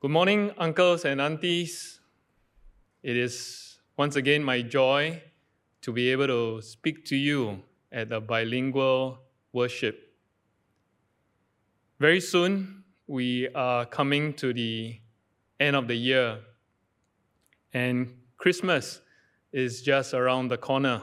Good morning, uncles and aunties. It is once again my joy to be able to speak to you at the bilingual worship. Very soon, we are coming to the end of the year, and Christmas is just around the corner.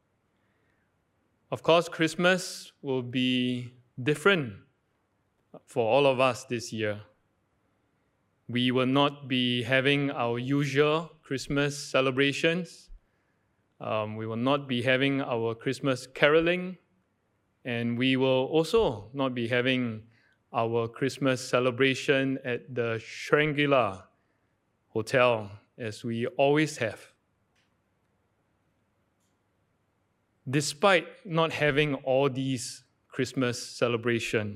Of course, Christmas will be different for all of us this year. We will not be having our usual Christmas celebrations. We will not be having our Christmas caroling. And we will also not be having our Christmas celebration at the Shangri-La Hotel as we always have. Despite not having all these Christmas celebrations,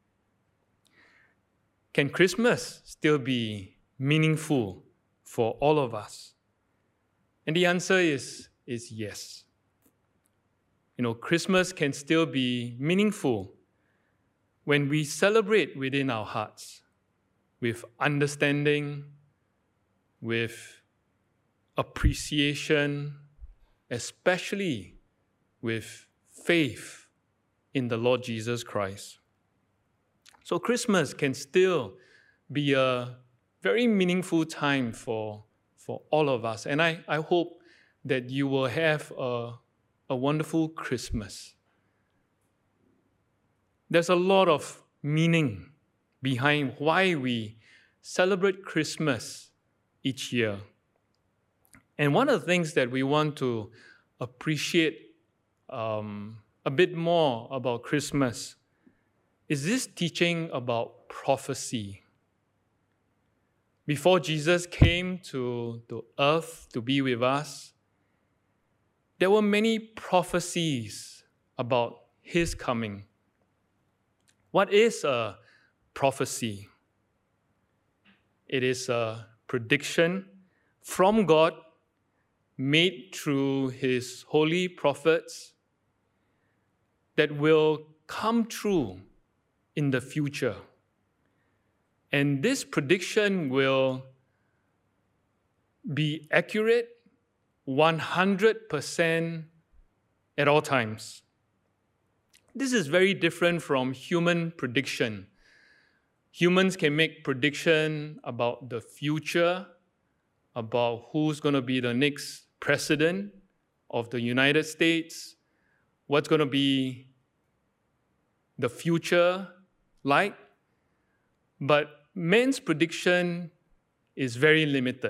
can Christmas still be meaningful for all of us? And the answer is yes. Christmas can still be meaningful when we celebrate within our hearts with understanding, with appreciation, especially with faith in the Lord Jesus Christ. So Christmas can still be a very meaningful time for all of us. And I hope that you will have a wonderful Christmas. There's a lot of meaning behind why we celebrate Christmas each year. And one of the things that we want to appreciate a bit more about Christmas is this teaching about prophecy. Before Jesus came to earth to be with us, there were many prophecies about his coming. What is a prophecy? It is a prediction from God made through his holy prophets that will come true in the future. And this prediction will be accurate 100% at all times. This is very different from human prediction. Humans can make prediction about the future, about who's going to be the next president of the United States, what's going to be the future like, but man's prediction is very limited.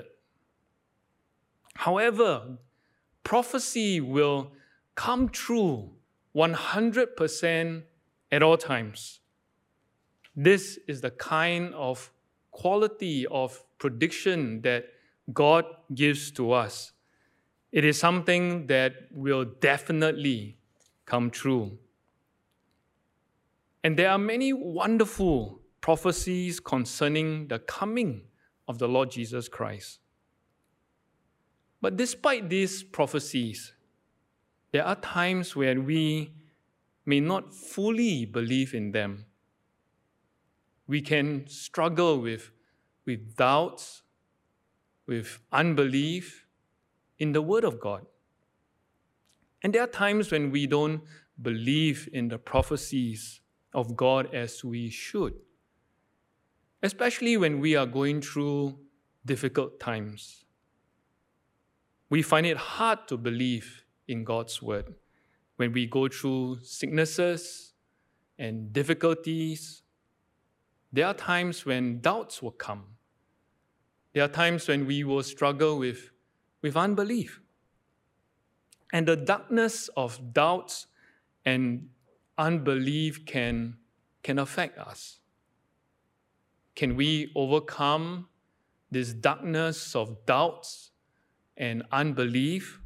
However, prophecy will come true 100% at all times. This is the kind of quality of prediction that God gives to us. It is something that will definitely come true. And there are many wonderful prophecies concerning the coming of the Lord Jesus Christ. But despite these prophecies, there are times when we may not fully believe in them. We can struggle with doubts, with unbelief in the Word of God. And there are times when we don't believe in the prophecies of God as we should, especially when we are going through difficult times. We find it hard to believe in God's word when we go through sicknesses and difficulties. There are times when doubts will come. There are times when we will struggle with unbelief. And the darkness of doubts and unbelief can affect us. Can we overcome this darkness of doubts and unbelief?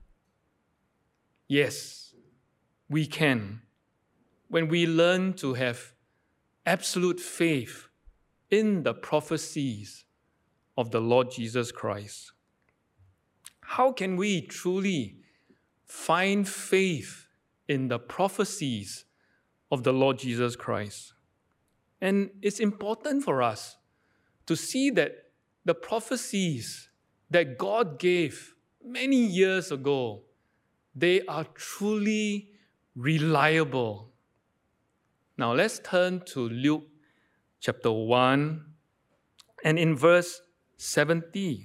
Yes, we can. When we learn to have absolute faith in the prophecies of the Lord Jesus Christ. How can we truly find faith in the prophecies of the Lord Jesus Christ? And it's important for us to see that the prophecies that God gave many years ago, they are truly reliable. Now let's turn to Luke chapter 1, and in verse 70,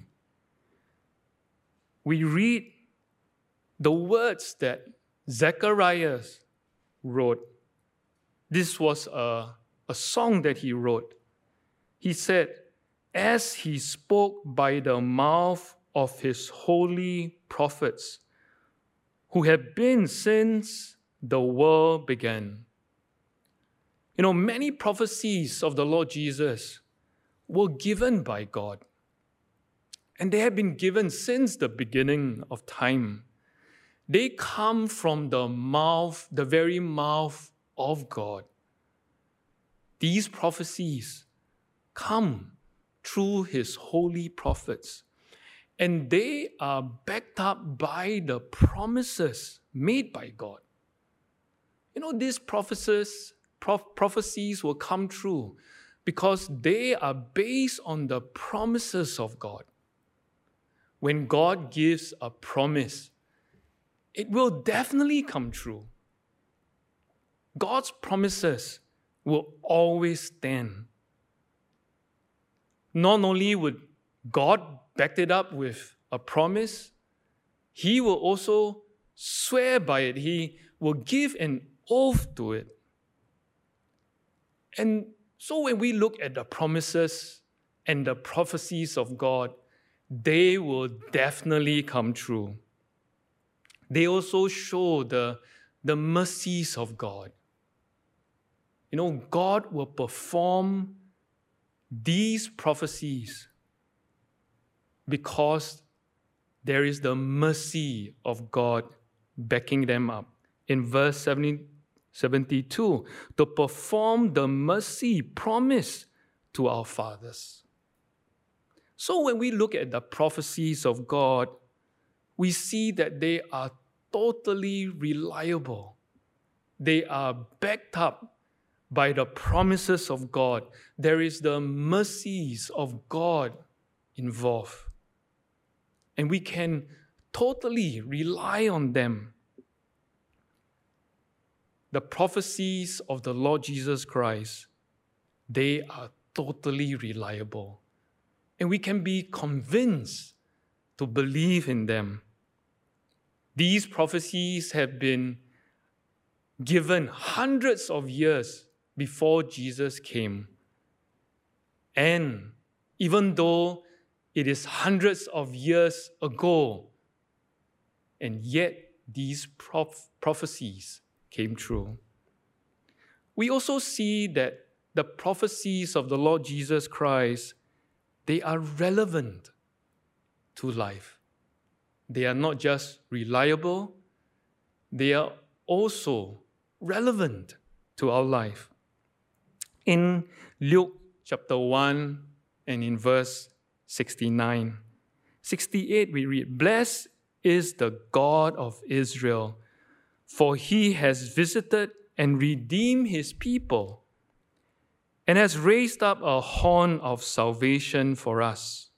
we read the words that Zacharias wrote. This was a song that he wrote. He said, as he spoke by the mouth of his holy prophets, who have been since the world began. Many prophecies of the Lord Jesus were given by God. And they have been given since the beginning of time. They come from the very mouth of God. These prophecies come through his holy prophets. And they are backed up by the promises made by God. These prophecies will come true because they are based on the promises of God. When God gives a promise, it will definitely come true. God's promises will always stand. Not only would God back it up with a promise, he will also swear by it. He will give an oath to it. And so when we look at the promises and the prophecies of God, they will definitely come true. They also show the mercies of God. God will perform these prophecies because there is the mercy of God backing them up. In verse 72, to perform the mercy promised to our fathers. So when we look at the prophecies of God, we see that they are totally reliable. They are backed up by the promises of God. There is the mercies of God involved. And we can totally rely on them. The prophecies of the Lord Jesus Christ, they are totally reliable. And we can be convinced to believe in them. These prophecies have been given hundreds of years before Jesus came. And even though it is hundreds of years ago, and yet these prophecies came true. We also see that the prophecies of the Lord Jesus Christ, they are relevant to life. They are not just reliable, they are also relevant to our life. In Luke chapter 1 and in verse 68, we read, "Blessed is the God of Israel, for he has visited and redeemed his people, and has raised up a horn of salvation for us."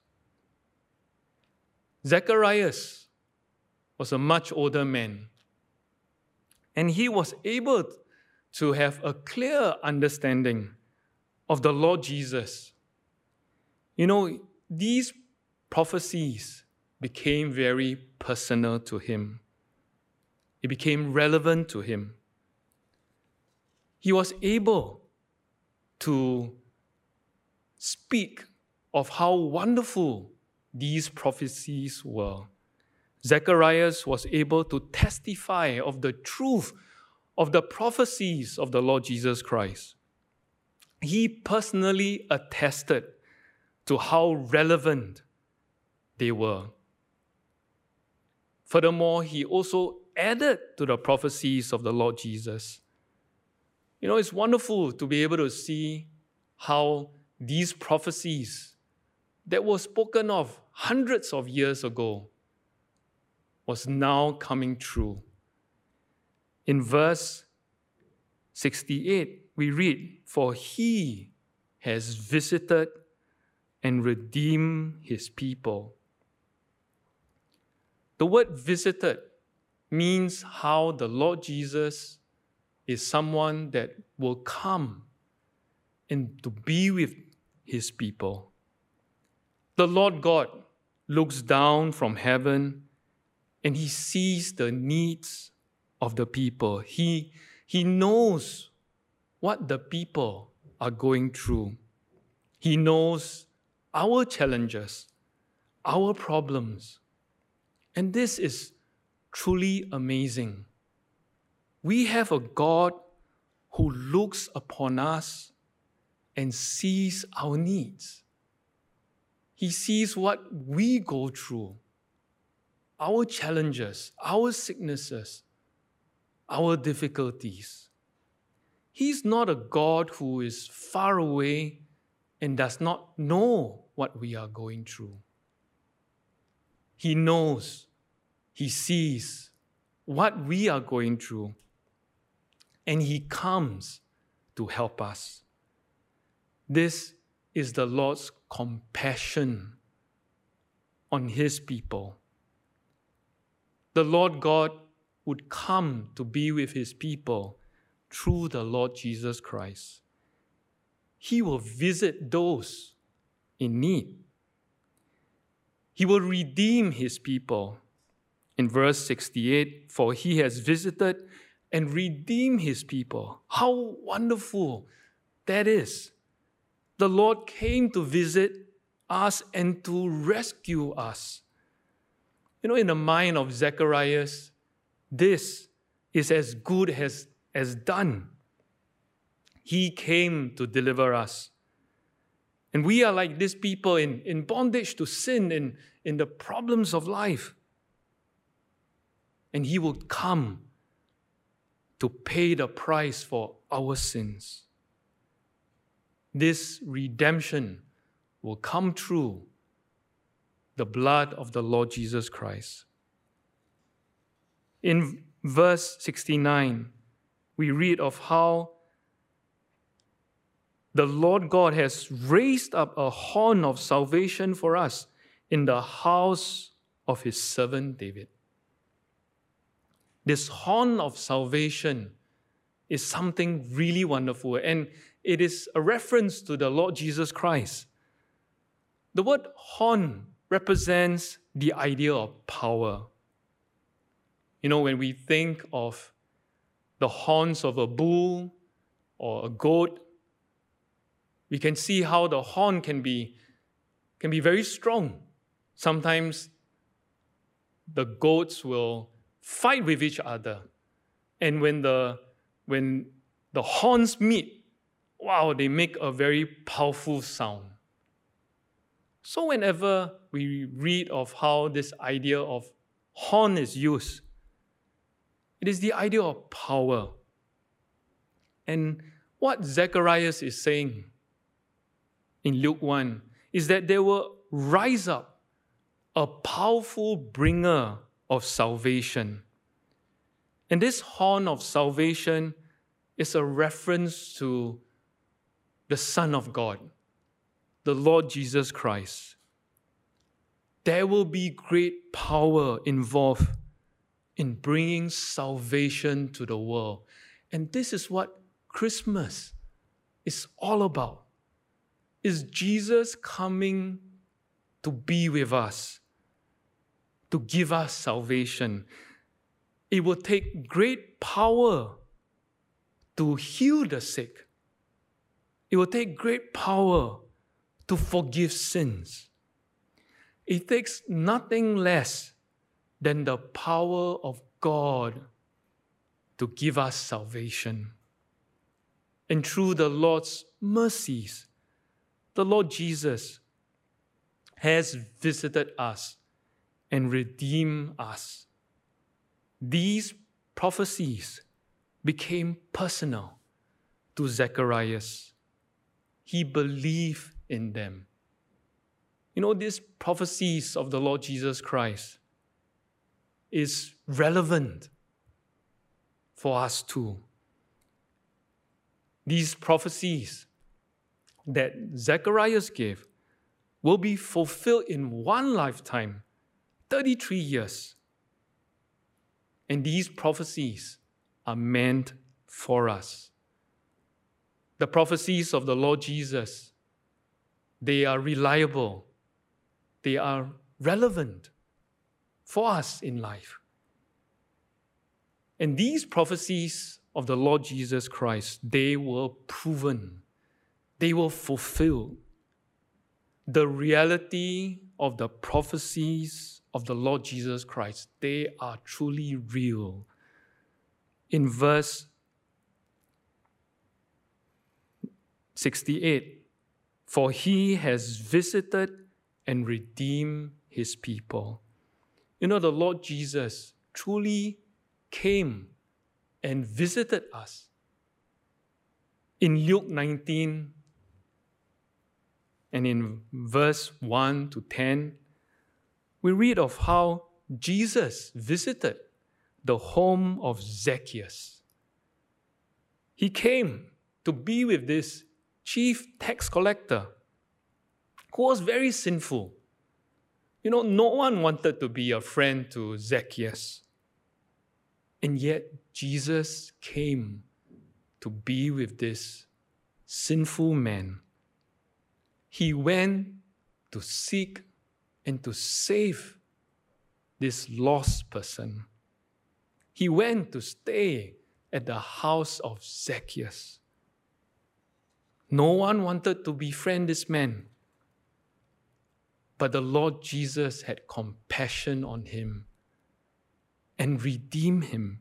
Zacharias was a much older man, and he was able to have a clear understanding of the Lord Jesus. These prophecies became very personal to him. It became relevant to him. He was able to speak of how wonderful these prophecies were. Zacharias was able to testify of the truth of the prophecies of the Lord Jesus Christ. He personally attested to how relevant they were. Furthermore, he also added to the prophecies of the Lord Jesus. It's wonderful to be able to see how these prophecies that were spoken of hundreds of years ago was now coming true. In verse 68, we read, "For he has visited and redeem his people. The word visited means how the Lord Jesus is someone that will come and to be with his people. The Lord God looks down from heaven and he sees the needs of the people. He knows what the people are going through. He knows our challenges, our problems. And this is truly amazing. We have a God who looks upon us and sees our needs. He sees what we go through, our challenges, our sicknesses, our difficulties. He's not a God who is far away and does not know what we are going through. He knows, he sees what we are going through, and he comes to help us. This is the Lord's compassion on his people. The Lord God would come to be with his people through the Lord Jesus Christ. He will visit those in need. He will redeem his people. In verse 68, for he has visited and redeemed his people. How wonderful that is. The Lord came to visit us and to rescue us. You know, in the mind of Zacharias, this is as good as done. He came to deliver us. And we are like these people in bondage to sin, in the problems of life. And he will come to pay the price for our sins. This redemption will come through the blood of the Lord Jesus Christ. In verse 69, we read of how the Lord God has raised up a horn of salvation for us in the house of his servant David. This horn of salvation is something really wonderful, and it is a reference to the Lord Jesus Christ. The word horn represents the idea of power. You know, when we think of the horns of a bull or a goat, we can see how the horn can be very strong. Sometimes the goats will fight with each other. And when the horns meet, wow, they make a very powerful sound. So whenever we read of how this idea of horn is used, it is the idea of power. And what Zacharias is saying in Luke 1 is that there will rise up a powerful bringer of salvation. And this horn of salvation is a reference to the Son of God, the Lord Jesus Christ. There will be great power involved in bringing salvation to the world. And this is what Christmas is all about. Is Jesus coming to be with us, to give us salvation. It will take great power to heal the sick. It will take great power to forgive sins. It takes nothing less than the power of God to give us salvation. And through the Lord's mercies, the Lord Jesus has visited us and redeemed us. These prophecies became personal to Zacharias. He believed in them. You know, these prophecies of the Lord Jesus Christ is relevant for us too. These prophecies that Zacharias gave will be fulfilled in one lifetime, 33 years. And these prophecies are meant for us. The prophecies of the Lord Jesus, they are reliable. They are relevant for us in life. And these prophecies of the Lord Jesus Christ, they were proven. They were fulfilled. The reality of the prophecies of the Lord Jesus Christ, they are truly real. In verse 68, for he has visited and redeemed his people. You know, the Lord Jesus truly came and visited us. In Luke 19 and in verse 1 to 10, we read of how Jesus visited the home of Zacchaeus. He came to be with this chief tax collector who was very sinful. You know, no one wanted to be a friend to Zacchaeus. And yet, Jesus came to be with this sinful man. He went to seek and to save this lost person. He went to stay at the house of Zacchaeus. No one wanted to befriend this man. But the Lord Jesus had compassion on him and redeemed him.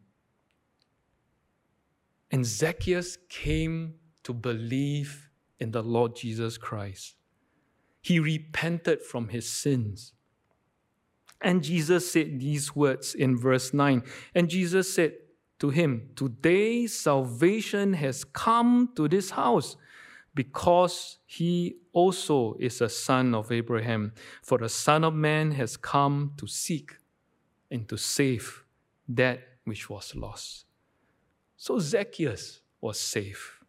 And Zacchaeus came to believe in the Lord Jesus Christ. He repented from his sins. And Jesus said these words in verse 9. And Jesus said to him, today salvation has come to this house, because he also is a son of Abraham. For the Son of Man has come to seek and to save that which was lost. So Zacchaeus was saved.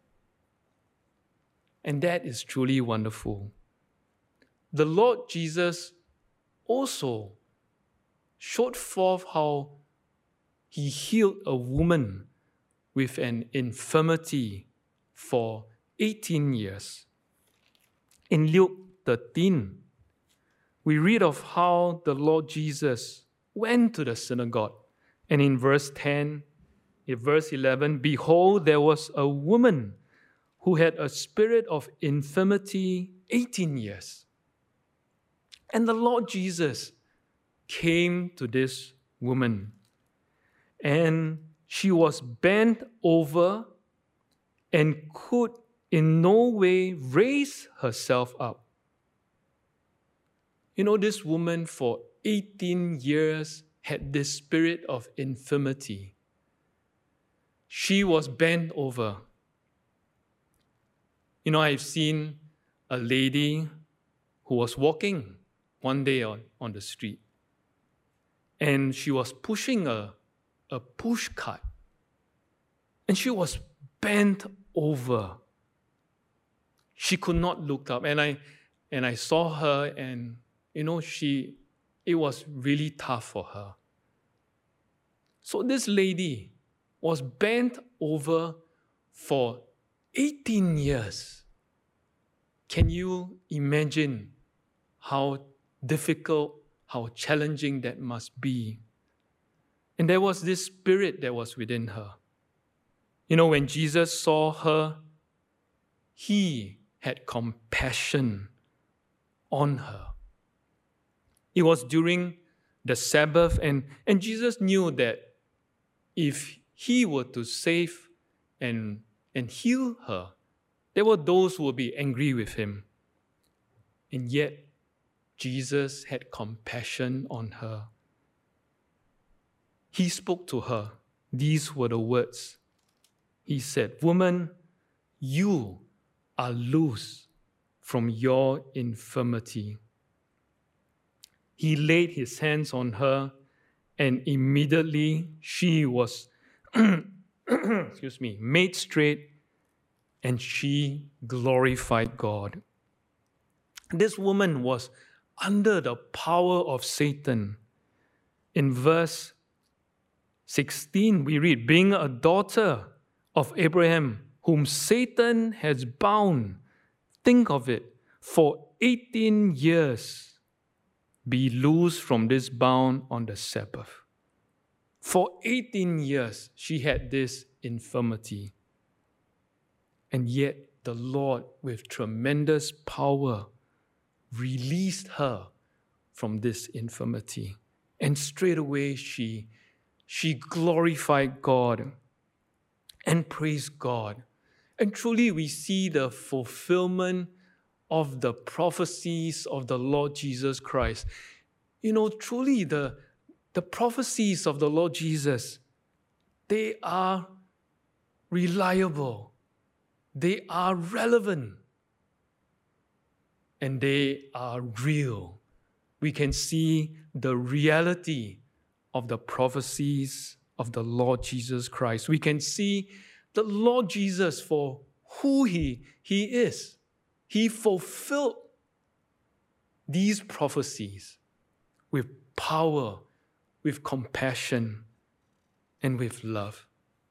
And that is truly wonderful. The Lord Jesus also showed forth how he healed a woman with an infirmity for 18 years. In Luke 13, we read of how the Lord Jesus went to the synagogue. And in verse 10, in verse 11, behold, there was a woman who had a spirit of infirmity 18 years. And the Lord Jesus came to this woman, and she was bent over and could in no way raise herself up. You know, this woman for 18 years had this spirit of infirmity. She was bent over. You know, I've seen a lady who was walking one day on the street, and she was pushing a push cart, and she was bent over. She could not look up, and I saw her, and you know, it was really tough for her. So this lady was bent over for 18 years. Can you imagine how difficult, how challenging that must be? And there was this spirit that was within her. You know, when Jesus saw her, he had compassion on her. It was during the Sabbath, and Jesus knew that if he were to save and heal her, there were those who would be angry with him. And yet, Jesus had compassion on her. He spoke to her. These were the words. He said, "Woman, you are loose from your infirmity." He laid his hands on her, and immediately she was made straight, and she glorified God. This woman was under the power of Satan. In verse 16, we read, being a daughter of Abraham, whom Satan has bound, think of it, for 18 years, be loosed from this bound on the Sabbath. For 18 years, she had this infirmity. And yet, the Lord, with tremendous power, released her from this infirmity. And straight away, she glorified God and praised God. And truly, we see the fulfillment of the prophecies of the Lord Jesus Christ. Truly, the prophecies of the Lord Jesus, they are reliable, they are relevant, and they are real. We can see the reality of the prophecies of the Lord Jesus Christ. We can see the Lord Jesus for who He is. He fulfilled these prophecies with power, with compassion, and with love.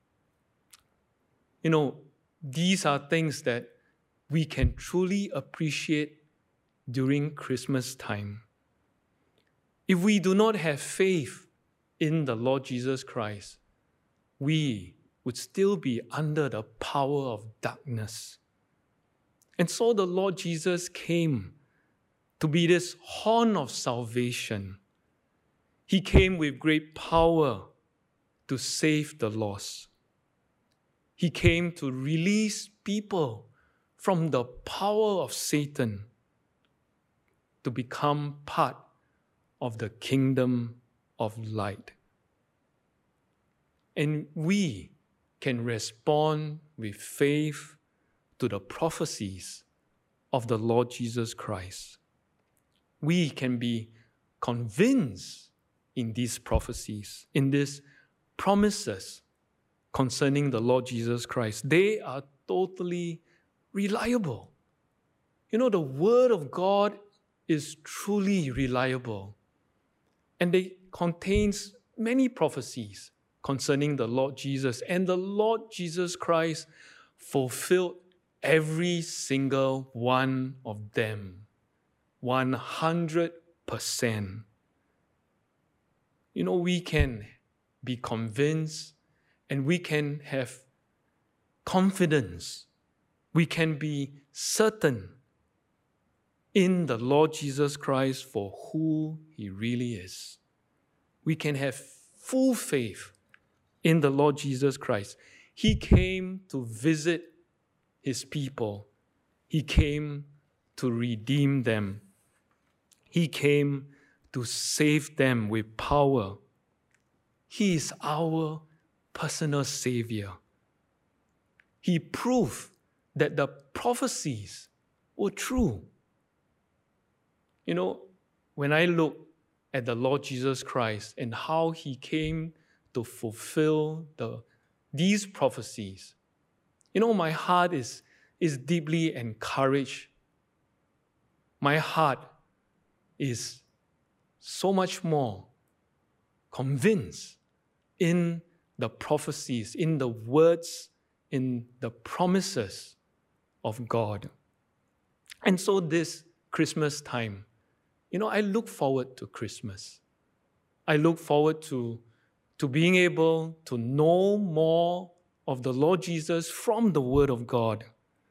These are things that we can truly appreciate during Christmas time. If we do not have faith in the Lord Jesus Christ, we would still be under the power of darkness. And so the Lord Jesus came to be this horn of salvation. He came with great power to save the lost. He came to release people from the power of Satan to become part of the kingdom of light. And we can respond with faith to the prophecies of the Lord Jesus Christ. We can be convinced in these prophecies, in these promises concerning the Lord Jesus Christ. They are totally reliable. The Word of God is truly reliable, and it contains many prophecies concerning the Lord Jesus, and the Lord Jesus Christ fulfilled every single one of them, 100%. We can be convinced and we can have confidence. We can be certain in the Lord Jesus Christ for who He really is. We can have full faith in the Lord Jesus Christ. He came to visit His people. He came to redeem them. He came to save them with power. He is our personal Savior. He proved that the prophecies were true. When I look at the Lord Jesus Christ and how He came to fulfill these prophecies, my heart is deeply encouraged. My heart is so much more convinced in the prophecies, in the words, in the promises of God. And so this Christmas time, I look forward to Christmas. I look forward to being able to know more of the Lord Jesus from the Word of God.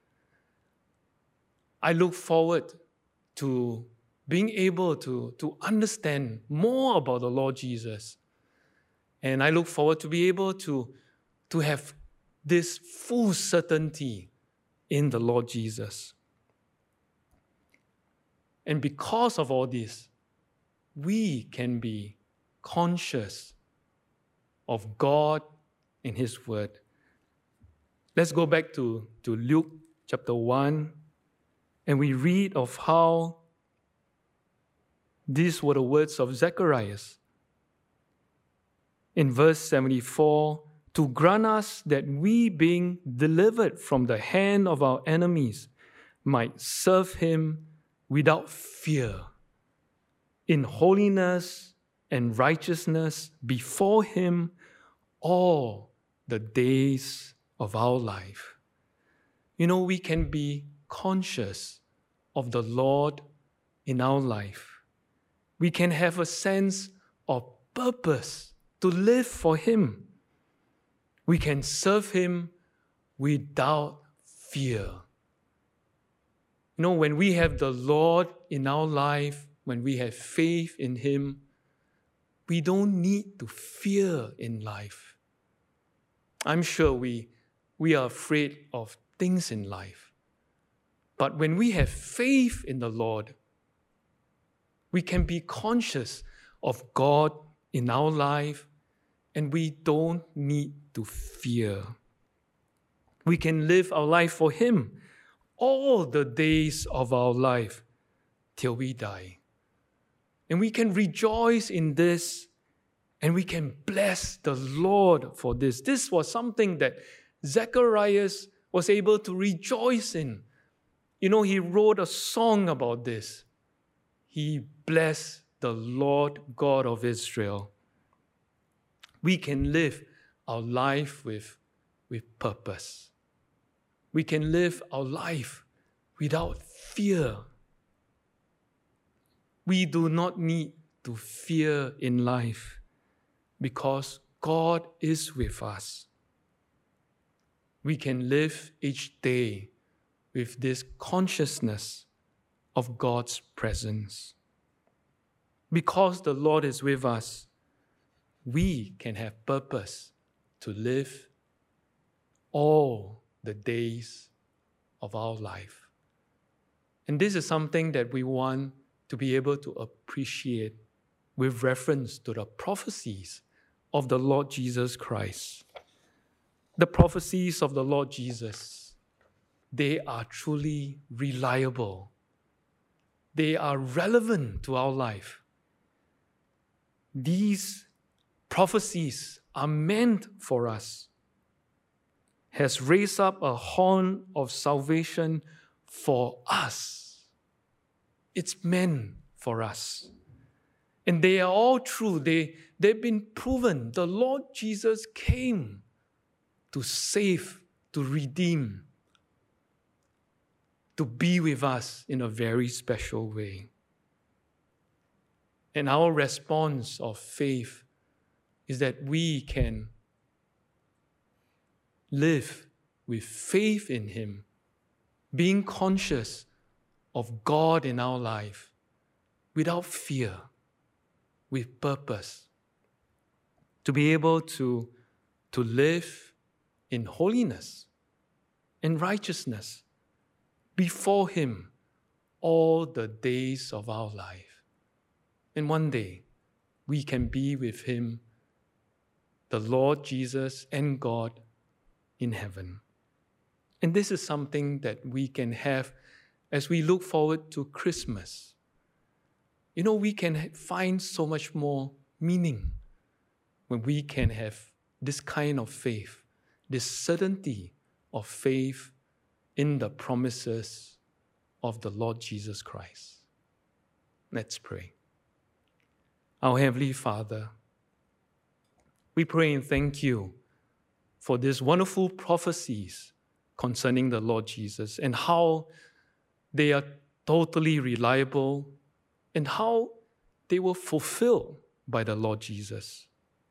I look forward to being able to understand more about the Lord Jesus. And I look forward to be able to have this full certainty in the Lord Jesus. And because of all this, we can be conscious of God and His Word. Let's go back to Luke chapter 1, and we read of how these were the words of Zacharias. In verse 74, to grant us that we, being delivered from the hand of our enemies, might serve Him without fear, in holiness and righteousness before Him all the days of our life. We can be conscious of the Lord in our life. We can have a sense of purpose to live for Him. We can serve Him without fear. When we have the Lord in our life, when we have faith in Him, we don't need to fear in life. I'm sure we are afraid of things in life. But when we have faith in the Lord, we can be conscious of God in our life, and we don't need to fear. We can live our life for Him all the days of our life till we die. And we can rejoice in this, and we can bless the Lord for this. This was something that Zacharias was able to rejoice in. He wrote a song about this. He blessed the Lord God of Israel. We can live our life with purpose. We can live our life without fear. We do not need to fear in life because God is with us. We can live each day with this consciousness of God's presence. Because the Lord is with us, we can have purpose to live all the days of our life. And this is something that we want to be able to appreciate with reference to the prophecies of the Lord Jesus Christ. The prophecies of the Lord Jesus, they are truly reliable. They are relevant to our life. These prophecies are meant for us, has raised up a horn of salvation for us. It's meant for us. And they are all true. They've been proven. The Lord Jesus came to save, to redeem, to be with us in a very special way. And our response of faith is that we can live with faith in Him, being conscious of God in our life, without fear, with purpose, to be able to live in holiness and righteousness before Him all the days of our life. And one day, we can be with Him, the Lord Jesus and God, in heaven. And this is something that we can have as we look forward to Christmas. We can find so much more meaning when we can have this kind of faith, this certainty of faith in the promises of the Lord Jesus Christ. Let's pray. Our Heavenly Father, we pray and thank You for these wonderful prophecies concerning the Lord Jesus and how they are totally reliable and how they were fulfilled by the Lord Jesus.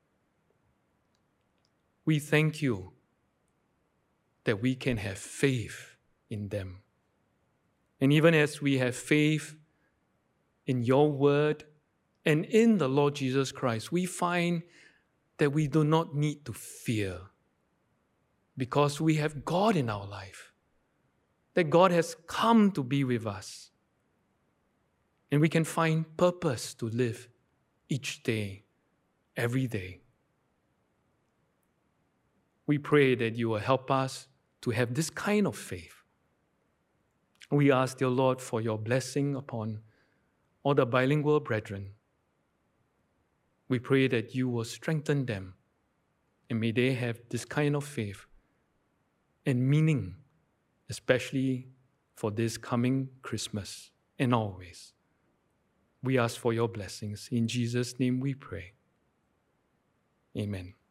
We thank You that we can have faith in them. And even as we have faith in Your word and in the Lord Jesus Christ, we find that we do not need to fear because we have God in our life, that God has come to be with us. And we can find purpose to live each day, every day. We pray that You will help us to have this kind of faith. We ask, dear Lord, for Your blessing upon all the bilingual brethren. We pray that You will strengthen them, and may they have this kind of faith and meaning, especially for this coming Christmas. and always. We ask for your blessings. In Jesus' name we pray. Amen.